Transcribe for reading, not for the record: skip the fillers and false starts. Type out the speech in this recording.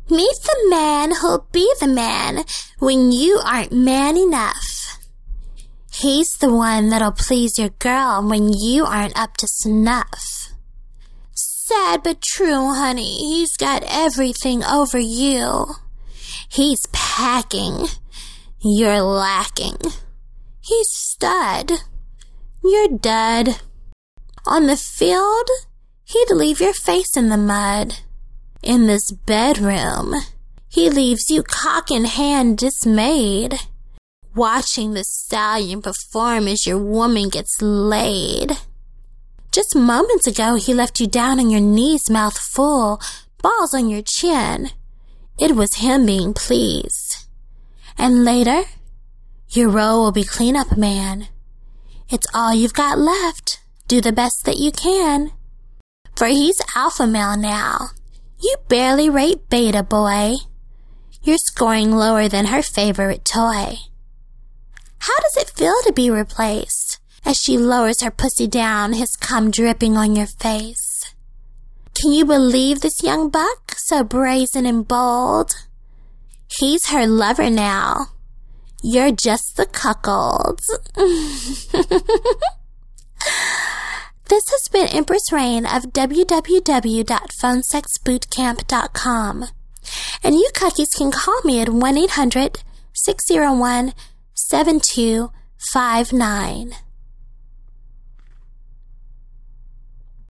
Meet the man who'll be the man when you aren't man enough. He's the one that'll please your girl when you aren't up to snuff. Sad but true, honey, he's got everything over you. He's packing. You're lacking. He's stud. You're dud. On the field, he'd leave your face in the mud. In this bedroom, he leaves you cock in hand dismayed, watching the stallion perform as your woman gets laid. Just moments ago, he left you down on your knees, mouth full, balls on your chin. It was him being pleased. And later, your role will be cleanup man. It's all you've got left. Do the best that you can. For he's alpha male now. You barely rate beta, boy. You're scoring lower than her favorite toy. How does it feel to be replaced? As she lowers her pussy down, his cum dripping on your face. Can you believe this young buck, so brazen and bold? He's her lover now. You're just the cuckold. This has been Empress Rain of www.phonesexbootcamp.com. And you cuckies can call me at 1-800-601-7259.